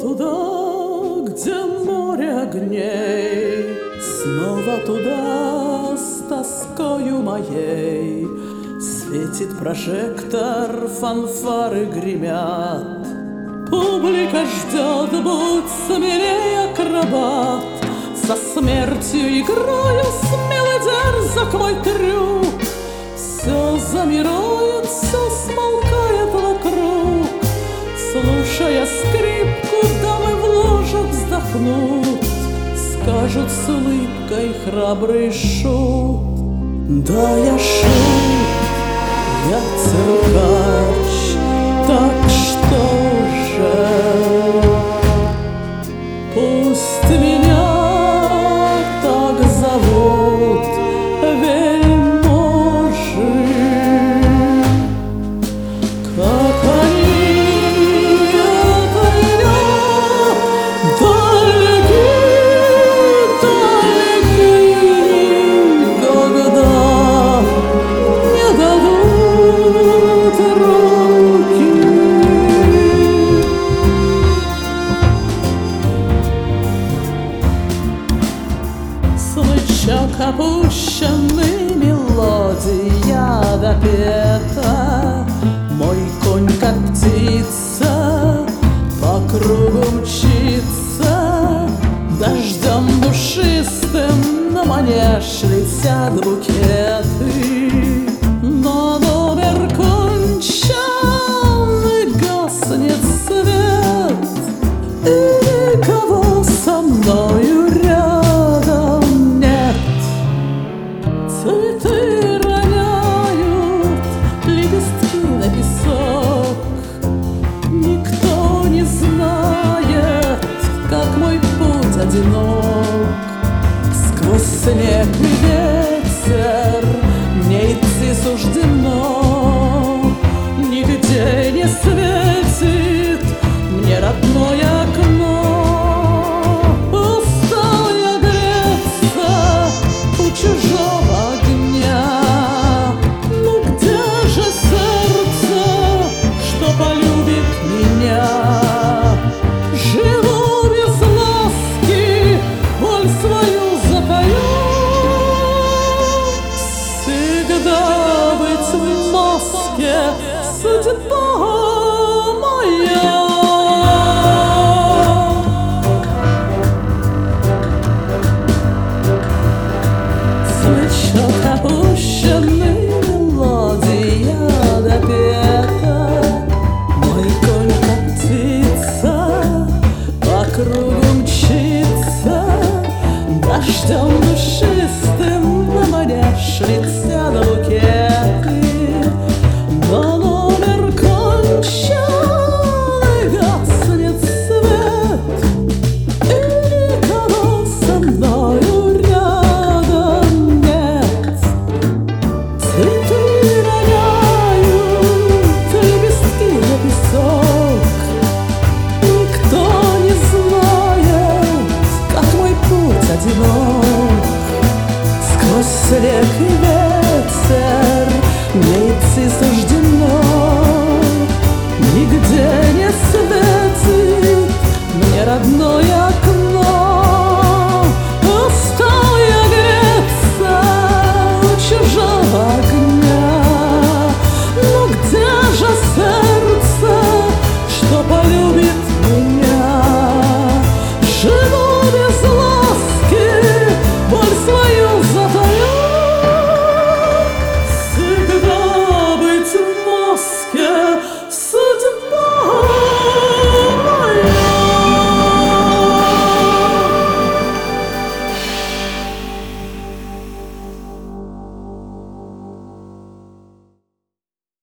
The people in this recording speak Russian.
туда, где море огней, снова туда с тоскою моей. Светит прожектор, фанфары гремят, публика ждет, будь смелее акробат. Со смертью играю, смелый дерзок мой трюк. Все замирает, все смолкает вокруг. Слушая скрипку, дамы в ложах вздохнут, скажут с улыбкой храбрый шут: да, я шут, я циркач, так что же пусть меня так зовут вельможи, как они от меня далеки, никогда не дадут руки. Смычок опущенный, мелодия допета, мой конь, как птица, по кругу мчится. Дождем душистым на манеж летят букеты, но номер кончен и гаснет свет, и никого со мною рядом нет. Цветы роняют лепестки на песок, никто не знает, как мой путь одинок. Сквозь снег и ветер мне идти суждено, нигде не светит мне родное